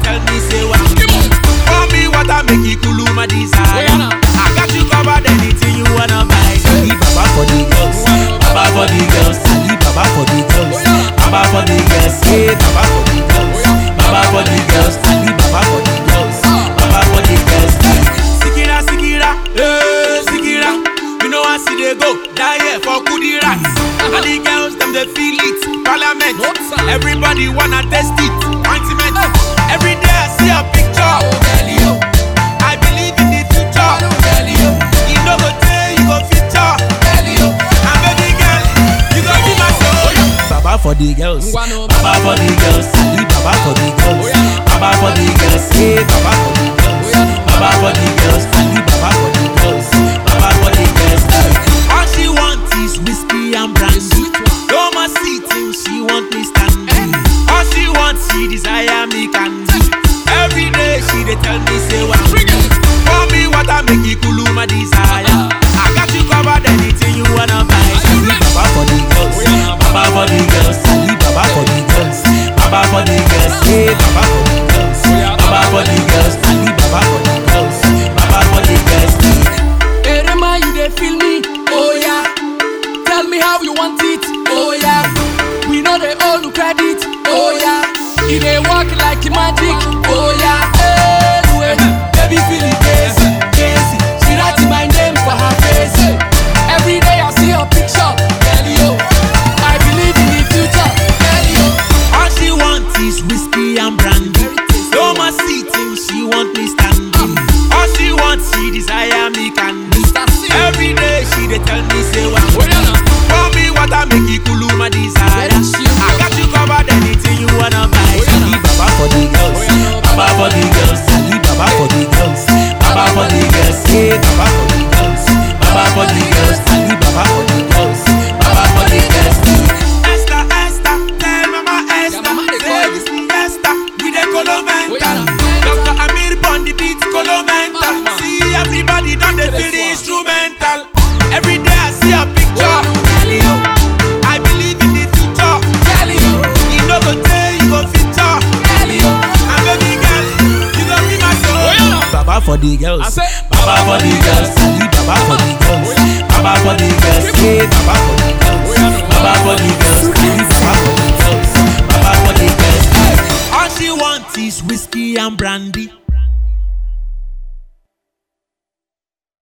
tell me say what. For me what I make it cool my desire. I got you covered anything you wanna buy. Ali Baba for the girls, Baba for the girls, Ali Baba for the girls, Baba for the girls, hey Baba for the girls, Baba for the girls, Ali Baba for the girls, Baba for the girls. Sikira, Sikira, Sikira, you know I see they go die here for goodie rats. And the girls them they feel it, Parliament, everybody wanna test it, ointment. Every day I see a picture, I believe in the future. You know go tell you go feature, and baby girl, you go be my soul. Baba for the girls, Baba for the girls, Ali Baba for the girls, Baba for the girls, hey Baba for the girls, Baba for the girls, Ali Baba for the girls, Baba for the girls. All she wants is whiskey and brandy. No more sitting, she want me standing. All she wants, she desire me candy. Every day she dey tell me say what. For me what I make it cool my desire. I got you covered anything you wanna buy. Ali Baba for the girls, Baba for the girls, Ali Baba for the girls, Baba for the girls, hey Baba for the girls, Baba for the girls, Ali Baba for the girls, Baba for the girls. Hey Rema, you dey feel me? Oh yeah. Tell me how you want it? Oh yeah. We know they owe you credit. Oh yeah. You dey work like magic. Oh yeah. Hey, baby feel it crazy, crazy. She write my name for her face. Every day I see her picture. Tell you, I believe in the future. Tell you, all she wants is whiskey and brandy. No more sitting, she want me standing. All she wants, she desire me candy. Every day she dey tell me say what. For me what I make it cool my desire. I got you covered anything you wanna buy. Ali Baba for the girls, Baba for the girls, Ali Baba for the girls, Baba for the girls, hey Baba for the girls, Baba for the girls, Ali Baba for the girls, Baba for the girls. Esther, Esther, tell Mama Esther, say this is Esther, we dey Colomental. Dr. Amir on the beat Colomental. See everybody done they feel the instrumental. Every day I see a picture. I believe in the future. You know go tell you go feature. And baby girl, you go be my soul. Baba for the girls, Baba for the girls, Ali Baba for the girls, Baba for the girls, hey Baba for the girls, Baba for the girls, Ali Baba for the girls, Baba for the girls. All she wants is whiskey and brandy.